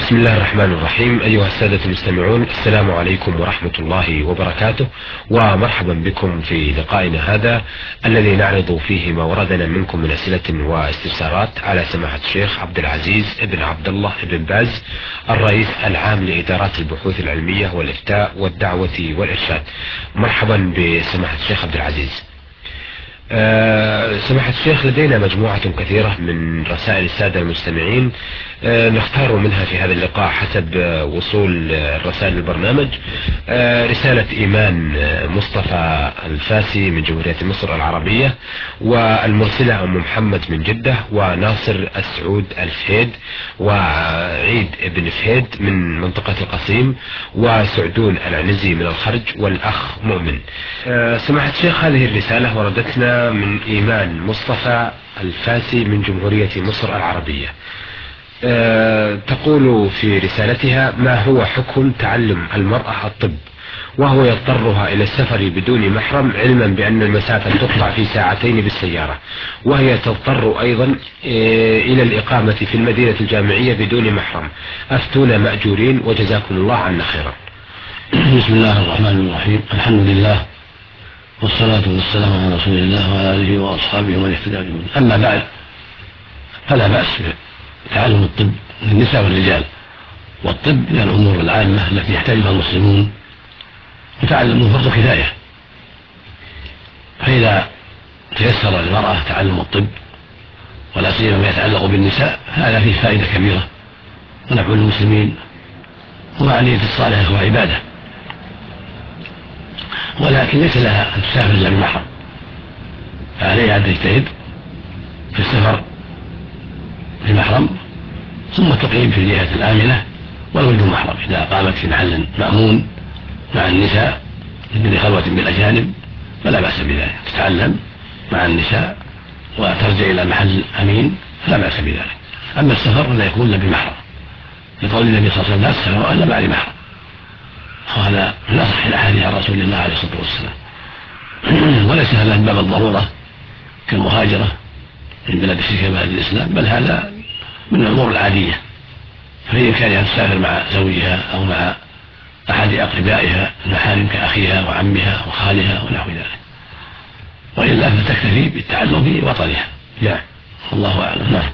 بسم الله الرحمن الرحيم. أيها السادة المستمعون، السلام عليكم ورحمة الله وبركاته، ومرحبا بكم في لقائنا هذا الذي نعرض فيه ما وردنا منكم من أسئلة واستفسارات على سماحة الشيخ عبد العزيز بن عبد الله بن باز، الرئيس العام لإدارات البحوث العلمية والإفتاء والدعوة والإرشاد. مرحبا بسماحة الشيخ عبد العزيز. سماحة الشيخ، لدينا مجموعة كثيرة من رسائل السادة المستمعين، نختار منها في هذا اللقاء حسب وصول الرسائل للبرنامج. رسالة إيمان مصطفى الفاسي من جمهورية مصر العربية، والمرسلة أم محمد من جدة، وناصر السعود الفهيد، وعيد بن فهيد من منطقة القصيم، وسعدون العنزي من الخرج، والأخ مؤمن. سماحة الشيخ، هذه الرسالة وردتنا من إيمان مصطفى الفاسي من جمهورية مصر العربية. تقول في رسالتها: ما هو حكم تعلم المرأة الطب وهو يضطرها إلى السفر بدون محرم، علما بأن المسافة تقطع في ساعتين بالسيارة، وهي تضطر أيضا إلى الإقامة في المدينة الجامعية بدون محرم؟ أفتونا مأجورين وجزاكم الله عنا خيرا. بسم الله الرحمن الرحيم. الحمد لله والصلاة والسلام على رسول الله وعلى آله وأصحابه ومن اهتدى بهداه. أما بعد، فلا بأس بتعلم الطب للنساء والرجال، والطب من الأمور العامة التي يحتاجها المسلمون، وتعلمه فرض كفاية. فإذا تيسر للمرأة تعلم الطب، ولا سيما ما يتعلق بالنساء، هذا فيه فائدة كبيرة ونفع للمسلمين، ومع نية الصالحة وعبادة. ولكن ليس لها أن تسافر إلا بمحرم، فعليها أن تجتهد في السفر بمحرم، ثم تقيم في الجهة الآمنة ولو بدون محرم. إذا قامت في محل مأمون مع النساء بدون خلوة بالأجانب فلا بأس بذلك، تتعلم مع النساء وترجع إلى محل أمين فلا بأس بذلك. أما السفر لا يكون إلا بمحرم، لقول النبي صلى الله عليه وسلم: لا تسافروا إلا مع محرم، وهذا من أصح الأحاديث عن رسول الله عليه الصلاة والسلام. وليس هذا من باب الضرورة كالمهاجرة من بلاد الشرك إلى بلاد الإسلام، بل هذا من الأمور العادية، فهي بإمكانها أن تسافر مع زوجها أو مع أحد أقربائها المحارم كأخيها وعمها وخالها ونحو ذلك، وإلا فتكتفي بالتعلم في وطنها. لا، والله أعلم. نعم.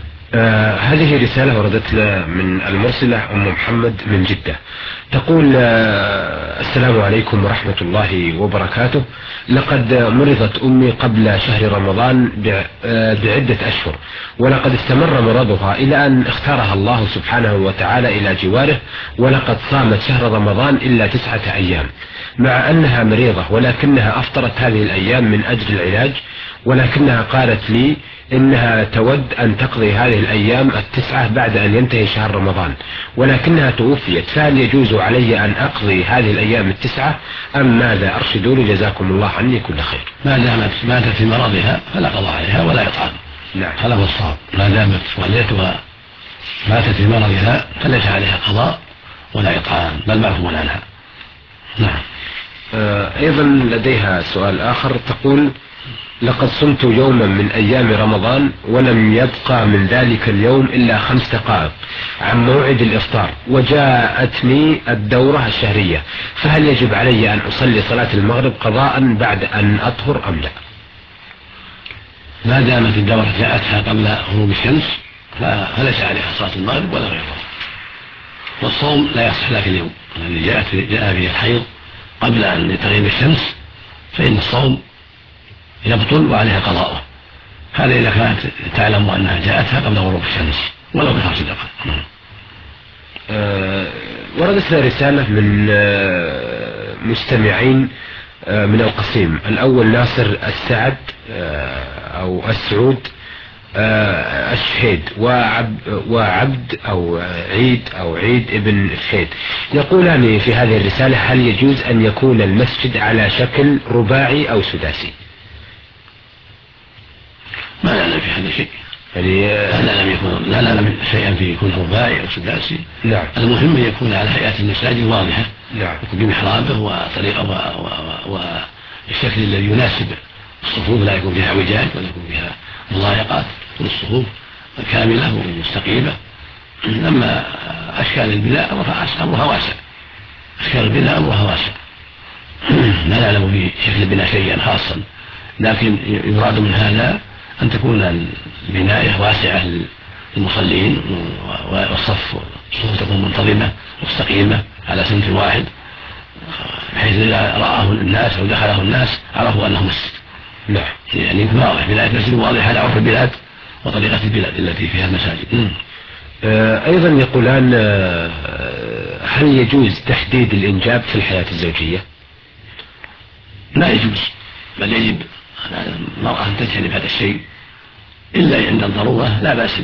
هذه رسالة وردتنا من المرسلة أم محمد من جدة، تقول: السلام عليكم ورحمة الله وبركاته. لقد مرضت أمي قبل شهر رمضان بعدة أشهر، ولقد استمر مرضها إلى أن اختارها الله سبحانه وتعالى إلى جواره، ولقد صامت شهر رمضان إلا 9 أيام مع أنها مريضة، ولكنها أفطرت هذه الأيام من أجل العلاج، ولكنها قالت لي إنها تود أن تقضي هذه الأيام 9 بعد أن ينتهي شهر رمضان، ولكنها توفيت، فهل يجوز علي أن أقضي هذه الأيام 9 أم ماذا؟ أرشدوني جزاكم الله عني كل خير. ما دامت ماتت في مرضها فلا قضاء عليها ولا إطعام. نعم، هذا هو الصواب. ما دامت والدتها ماتت في مرضها فليس عليها قضاء ولا إطعام، بل معفو عنها. نعم. أيضا لديها سؤال آخر، تقول: لقد صمت يوما من أيام رمضان ولم يبقى من ذلك اليوم إلا 5 دقائق عن موعد الإفطار، وجاءتني الدورة الشهرية، فهل يجب علي أن أصلي صلاة المغرب قضاء بعد أن أطهر أم لا؟ ما دامت الدورة جاءتها قبل غروب الشمس فليس عليها صلاة المغرب ولا غيرها، والصوم لا يصح لك اليوم الذي جاء فيه الحيض قبل أن تغيب الشمس، فإن الصوم يبطل وعليها قضاءه. هذا إذا كانت تعلم أنها جاءتها قبل غروب الشمس ولو ب5 دقائق. وردت لنا رسالة من مستمعين من القصيم. الأول ناصر السعد أو السعود الشهيد، وعبد أو عيد ابن فهيد، يقولان في هذه الرسالة: هل يجوز أن يكون المسجد على شكل رباعي أو سداسي؟ ما نعلم في هذا شيء، يعني لا نعلم شيئا فيه يكون رباعي أو سداسي. نعم. المهم أن يكون على هيئة المساجد واضحة، نعم، يكون بمحرابه وطريقة والشكل الذي يناسب الصفوف، لا يكون فيها اعوجاج ولا يكون فيها مضايقات، تكون الصفوف كاملة ومستقيمة، أما أشكال البناء أمرها واسع، أشكال البناء أمرها واسع. لا نعلم في شكل البناء شيئا خاصا، لكن يراد من هذا أن تكون البناية واسعة للمصلين، والصف تكون منتظمة مستقيمة على سمت واحد، بحيث إذا رآه الناس أو دخله الناس عرفوا أنه مسجد. نعم. يعني واضح، بناية مسجد واضحة على عرف البلاد وطريقة البلاد التي فيها المساجد. أيضا يقولان هل يجوز تحديد الإنجاب في الحياة الزوجية؟ لا يجوز، بل يجب المرأة أن تجتنب هذا الشيء إلا عند الضرورة. لا بأس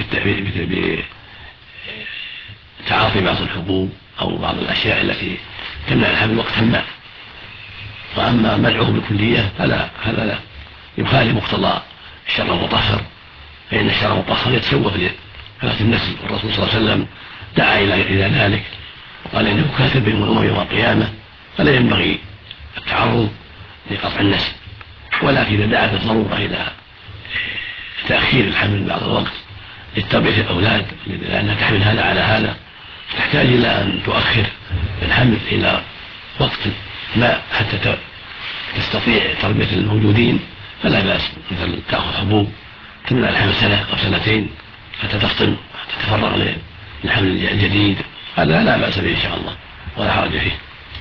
بتعاطي بعض الحبوب أو بعض الأشياء التي تمنع الحمل وقت ما. وأما منعه بالكلية فلا، هذا لا يخالف مقتضى الشرع المطهر، فإن الشرع المطهر يتشوف لحياة النسل، والرسول صلى الله عليه وسلم دعا إلى ذلك وقال إنه كاتب بين الأمم يوم القيامة، فلا ينبغي التعرض لقطع النسل. ولكن إذا دعت الضرورة إلى تأخير الحمل بعض الوقت لتربية الأولاد، لأنها تحمل هذا على هذا، تحتاج إلى أن تؤخر الحمل إلى وقت ما حتى تستطيع تربية الموجودين، فلا بأس. مثل تأخذ حبوب تمنع الحمل سنة أو سنتين حتى تفطن، حتى تتفرغ للحمل الجديد، هذا لا بأس به إن شاء الله ولا حرج فيه.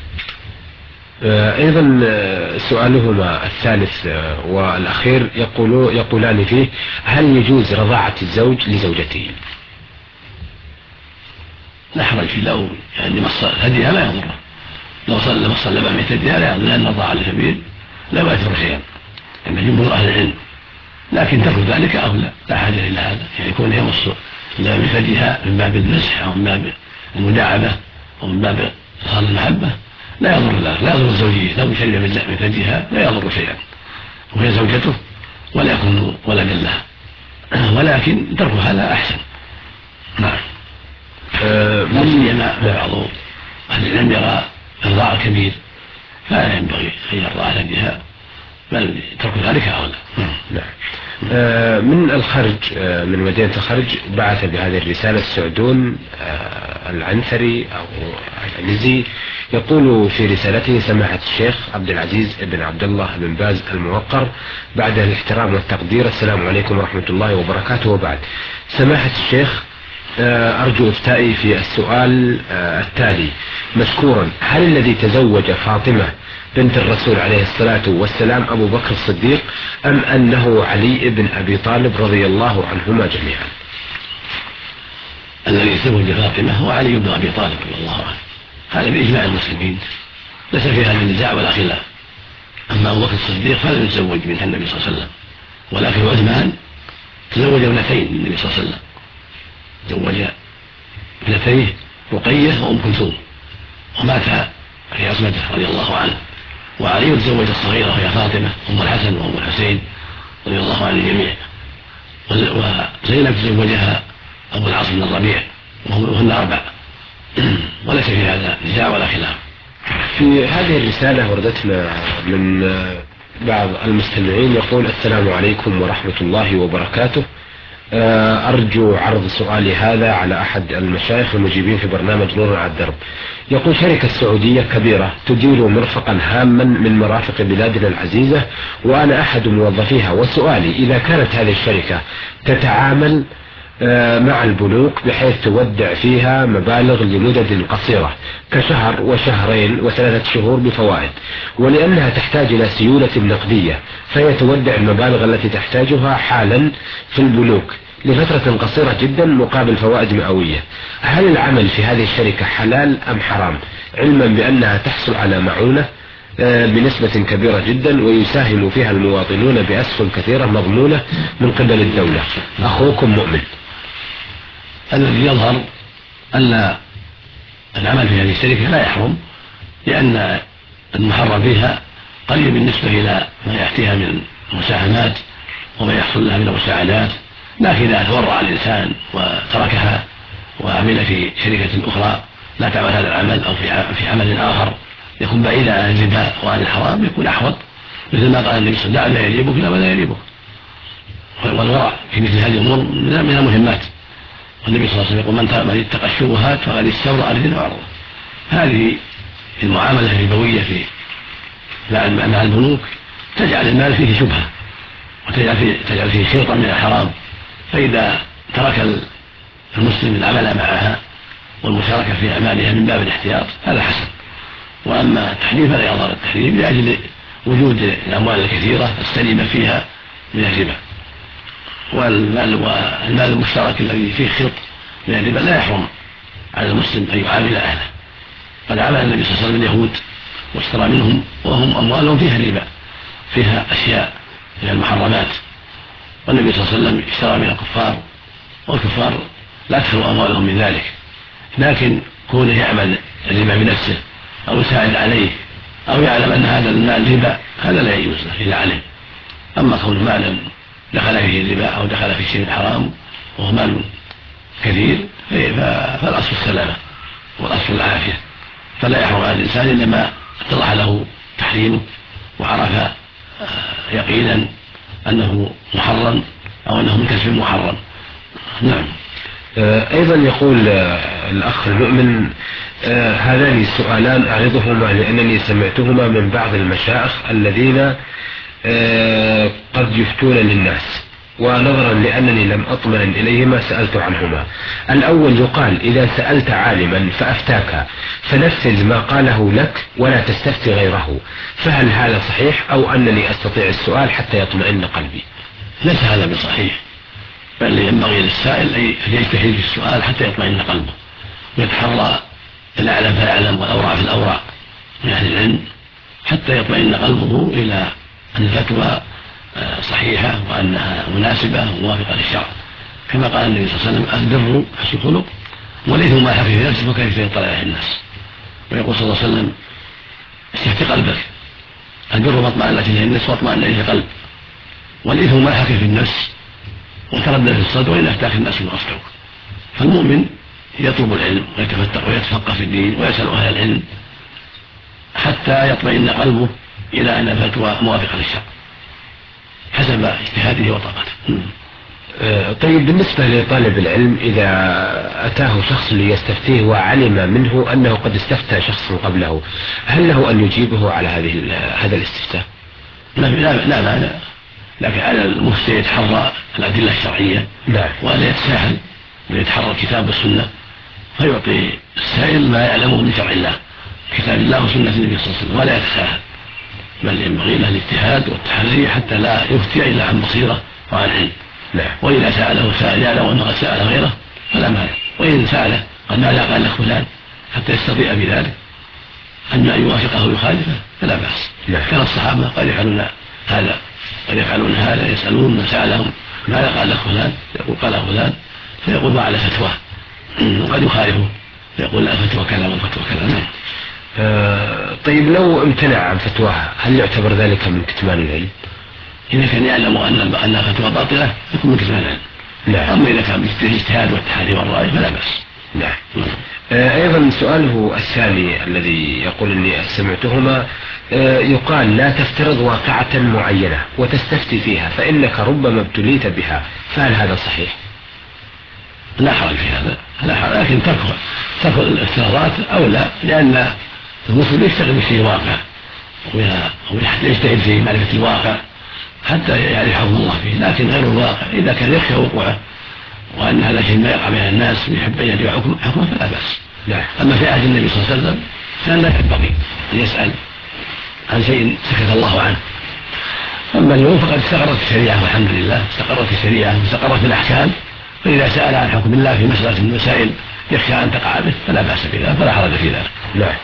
أيضا سؤالهما الثالث والأخير يقولان فيه: هل يجوز رضاعة الزوج لزوجته؟ لا حرج فيه، لو يعني مص هديها لا يضره، لو صلى بأمية هديها لا يضر، لأن الرضاعة لسبيل لا يؤثر شيئا عند جمهور أهل العلم. لكن ترك ذلك أولى، لا حاجة إلى هذا، يعني يكون يمص بأمية هديها من باب المسح أو من باب المداعبة أو من باب إظهار المحبة لا يضر ذلك، لا يضر الزوجية. لو شرب من ثديها لا يضر شيئا، وهي زوجته ولا يكون ولدا لها، ولكن ترك هذا أحسن. نعم. لا سيما بعض أهل العلم يرى إرضاع الكبير فلا ينبغي أن يرضع ثديها، بل ترك ذلك أولى. نعم. من الخرج، من مدينة الخرج، بعث بهذه الرسالة السعدون العنثري أو العنزي، يقول في رسالته: سماحة الشيخ عبد العزيز بن عبد الله بن باز الموقر، بعد الاحترام والتقدير، السلام عليكم ورحمة الله وبركاته. وبعد، سماحة الشيخ، أرجو إفتائي في السؤال التالي مشكورا: هل الذي تزوج فاطمة بنت الرسول عليه الصلاة والسلام أبو بكر الصديق، أم أنه علي بن أبي طالب رضي الله عنهما جميعا؟ الذي تزوج فاطمة هو علي بن أبي طالب رضي الله عنه، هذا بإجماع المسلمين، ليس في هذا النزاع ولا خلاف. أما أبو بكر الصديق فلم يتزوج منها النبي صلى الله عليه وسلم، ولكن عثمان تزوج ابنتين من النبي صلى الله عليه وسلم، تزوج ابنتيه رقية وأم كلثوم، ومات في عصمته رضي الله عنه. وعلي تزوج الصغيرة وهي فاطمة أم الحسن وأم الحسين رضي الله عن الجميع. وزينب تزوجها أبو العاص بن الربيع وهن 4، وليس في هذا نزاع ولا خلاف. في هذه الرسالة وردتنا من بعض المستمعين يقول: السلام عليكم ورحمة الله وبركاته، أرجو عرض سؤالي هذا على أحد المشايخ المجيبين في برنامج نور على الدرب. يقول: شركة سعودية كبيرة تدير مرفقا هاما من مرافق بلادنا العزيزة، وأنا أحد موظفيها، وسؤالي: إذا كانت هذه الشركة تتعامل مع البنوك بحيث تودع فيها مبالغ لمدد قصيرة كشهر وشهرين و3 شهور بفوائد، ولأنها تحتاج إلى سيولة نقدية فهي تودع المبالغ التي تحتاجها حالا في البنوك لفترة قصيرة جدا مقابل فوائد مئوية، هل العمل في هذه الشركة حلال أم حرام، علما بأنها تحصل على معونة بنسبة كبيرة جدا ويساهم فيها المواطنون بأسهم كثيرة مضمونة من قبل الدولة؟ أخوكم مؤمن. الذي يظهر أن العمل في هذه الشركة لا يحرم، لأن المحرم فيها قليل بالنسبة إلى ما يأتيها من مساهمات وما يحصل لها من المساعدات. لكن إذا تورع الإنسان وتركها وعمل في شركة أخرى لا تعمل هذا العمل أو في عمل آخر يكون بعيدا عن الربا وعن الحرام يكون أحوط، مثل ما قال النبي صلى الله عليه وسلم: لا يجيبك لا ولا يجيبك. والورع في مثل هذه الأمور من المهمات، والنبي صلى الله عليه وسلم يقول من اتقى الشبهات فقد استبرأ لدينه وعرضه. هذه المعاملة الربوية مع البنوك تجعل المال فيه شبهة وتجعل فيه خلطا من الحرام، فإذا ترك المسلم العمل معها والمشاركة في أعمالها من باب الاحتياط هذا حسن. وأما التحريم فلا يضار التحريم لأجل وجود الأموال الكثيرة السليمة فيها من الربا، والمال المشترك الذي فيه خلط من الربا لا يحرم على المسلم أن يعامل أهله. قد عامل النبي صلى الله عليه وسلم اليهود واشترى منهم وهم أموالهم فيها ربا، فيها أشياء من المحرمات، والنبي صلى الله عليه وسلم اشترى من الكفار والكفار لا تخلو أموالهم من ذلك، لكن كونه يعمل الربا بنفسه أو يساعد عليه أو يعلم أن هذا المال ربا هذا لا يجوز له إلا عليه. أما كون مال دخل فيه الربا أو دخل في شيء حرام وهو مال كثير فالأصل السلامة والأصل العافية، فلا يحرم على الإنسان إلا ما اتضح له تحريمه وعرف يقينا أنه محرم أو أنه من كسب محرم. نعم. أيضا يقول الأخ المؤمن هذان السؤالان أعرضهما لأنني سمعتهما من بعض المشايخ الذين قد يفتون للناس، ونظرا لأنني لم أطمئن إليهما سألت عنهما. الأول يقال إذا سألت عالما فأفتاك فنفذ ما قاله لك ولا تستفتي غيره، فهل هذا صحيح أو أنني أستطيع السؤال حتى يطمئن قلبي؟ ليس هذا بصحيح، بل ينبغي للسائل أن يجتهد في السؤال حتى يطمئن قلبه ويتحرى الأعلم فيعلم والأورع في الأورع من أهل العلم حتى يطمئن قلبه إلى أن الفتوى صحيحة وأنها مناسبة وموافقة للشرع، كما قال النبي صلى الله عليه وسلم البر حسن الخلق والإثم ما حكي في نفسك وكيف يطلع عليه الناس. ويقول صلى الله عليه وسلم استفتي قلبك، البر ما اطمأن إليه النفس واطمأن إليه القلب، والإثم ما حكي في النفس وتردد في الصدر وإن أفتاك الناس ما أفتوك. فالمؤمن يطلب العلم ويتفتق ويتفقه في الدين ويسأل أهل العلم حتى يطمئن قلبه إلى أن الفتوى موافقة للشرع حسب اجتهاده وطاقته. طيب، بالنسبة لطالب العلم إذا أتاه شخص ليستفتيه وعلم منه أنه قد استفتى شخص قبله، هل له أن يجيبه على هذا الاستفتاء؟ لا معنى، لكن على المفتي يتحرى الأدلة الشرعية ولا يتساهل ويتحرى الكتاب والسنة فيعطي السائل ما يعلمه من شرع الله كتاب الله وسنة النبي صلى الله عليه وسلم ولا يتساهل، بل ينبغي له الاجتهاد والتحري حتى لا يفتي إلا عن بصيرة وعن علم. وإذا سأله سائل يعلم أنه قد سأل غيره فلا مانع، وإن سأله قد ماذا قال لك فلان حتى يستطيع بذلك أن يوافقه ويخالفه فلا بأس. كان الصحابة قد يفعلون هذا يسألون من سألهم ماذا قال لك فلان، يقول قال فلان فيقول ما على فتواه، وقد يخالفه فيقول لا فتوى كذا والفتوى كذا. طيب، لو امتنع عن فتواها هل يعتبر ذلك من كتمان العلم؟ إذا كان يعلم أن فتوى باطلة يكون من كتمان العلم. أما إذا كان بالاجتهاد والتحري والرأي فلا بأس. أيضا سؤاله الثاني الذي يقول إني سمعتهما يقال لا تفترض واقعة معينة وتستفتي فيها فإنك ربما ابتليت بها، فهل هذا صحيح؟ لا حرج في هذا، لا حرج، لكن ترك الافتراضات أولى، لأن المسلم يشتغل بشيء واقع ويجتهد في معرفة الواقع حتى يعرف حكم الله فيه، لكن غير الواقع إذا كان يخشى وقوعه وأن هذا شيء ما يقع بين الناس ويحب أن يدفع حكمه فلا بأس. أما في عهد النبي صلى الله عليه وسلم كان لا ينبغي أن يسأل عن شيء سكت الله عنه. أما اليوم فقد استقرت الشريعة والحمد لله، استقرت الشريعة واستقرت الأحكام، فإذا سأل عن حكم الله في مسألة من المسائل يخشى أن تقع به فلا بأس بذلك، فلا حرج في ذلك.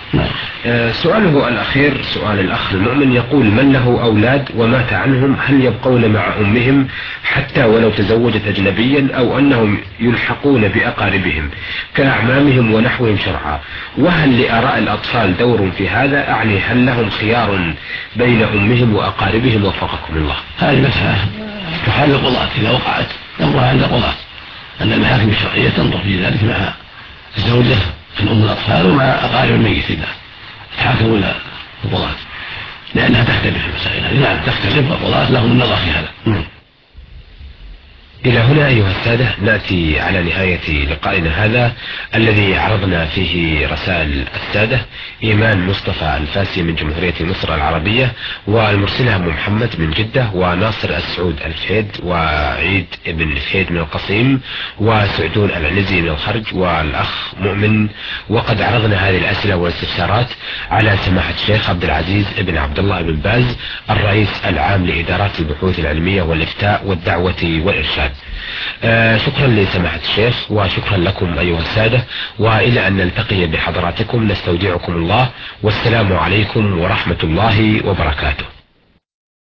سؤاله الأخير سؤال الأخ المؤمن يقول من له أولاد ومات عنهم هل يبقون مع أمهم حتى ولو تزوجت أجنبيا أو أنهم يلحقون بأقاربهم كأعمامهم ونحوهم شرعا، وهل لآراء الأطفال دور في هذا؟ أعني هل لهم خيار بين أمهم وأقاربهم وفقكم الله؟ هذه مسألة تحل القضاة إذا وقعت أمرها عند القضاة، أن المحاكم الشرعية تنظر في ذلك مع الزوجة من أم الأطفال ومع أقارب الميت إذا تحاكموا إلى القضاة، لأنها تختلف في المسائل هذه. نعم تختلف، والقضاة لهم النظر في هذا. إلى هنا أيها السادة نأتي على نهاية لقائنا هذا الذي عرضنا فيه رسائل السادة إيمان مصطفى الفاسي من جمهورية مصر العربية، والمرسلة أم محمد من جدة، وناصر السعود الفهيد، وعيد ابن الفهيد من القصيم، وسعدون العنزي من الخرج، والأخ مؤمن. وقد عرضنا هذه الأسئلة والاستفسارات على سماحة الشيخ عبد العزيز ابن عبد الله بن باز الرئيس العام لإدارات البحوث العلمية والإفتاء والدعوة والإرشاد. شكرا لسماحة الشيخ، وشكرا لكم أيها السادة، وإلى أن نلتقي بحضراتكم نستودعكم الله، والسلام عليكم ورحمة الله وبركاته.